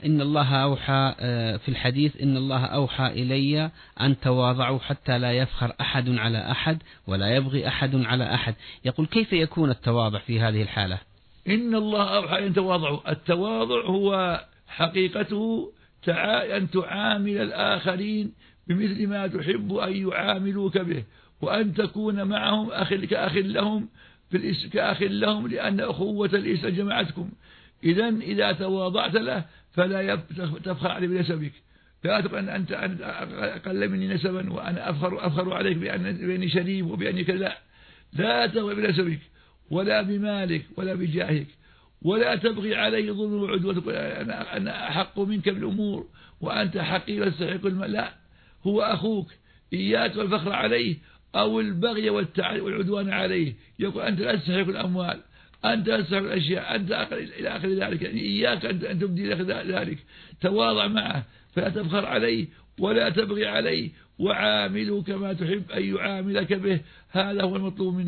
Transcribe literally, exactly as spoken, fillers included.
إن الله أوحى في الحديث إن الله أوحى إلي أن تواضعوا حتى لا يفخر أحد على أحد ولا يبغي أحد على أحد. يقول كيف يكون التواضع في هذه الحالة؟ إن الله أوحى أن تواضعوا. التواضع هو حقيقته أن تعامل الآخرين بمثل ما تحب أن يعاملوك به، وأن تكون معهم أخ كأخ لهم كأخ لهم لأن أخوة الإسلام جمعتكم. إذن إذا تواضعت له فلا تفخر عليه بنسبك، لا تقول أنت أقل مني نسبا وأنا أفخر, أفخر عليك بأني شريف وبأني كذا. لا تفخر بنسبك ولا بمالك ولا بجاهك، ولا تبغي عليه ظلم وعدوة وتقول أنا, أنا أحق منك بالأمور وأنت حقير تستحق المال. لا، هو أخوك، إياك والفخر عليه أو البغي والعدوان عليه. يقول أنت لا تستحق الأموال، أنت لا تستحق الأشياء، أنت إلى آخر ذلك. يعني إياك أن تبدي ذلك. تواضع معه فلا تفخر عليه ولا تبغي عليه، وعامله كما تحب أن يعاملك به. هذا هو المطلوب منك.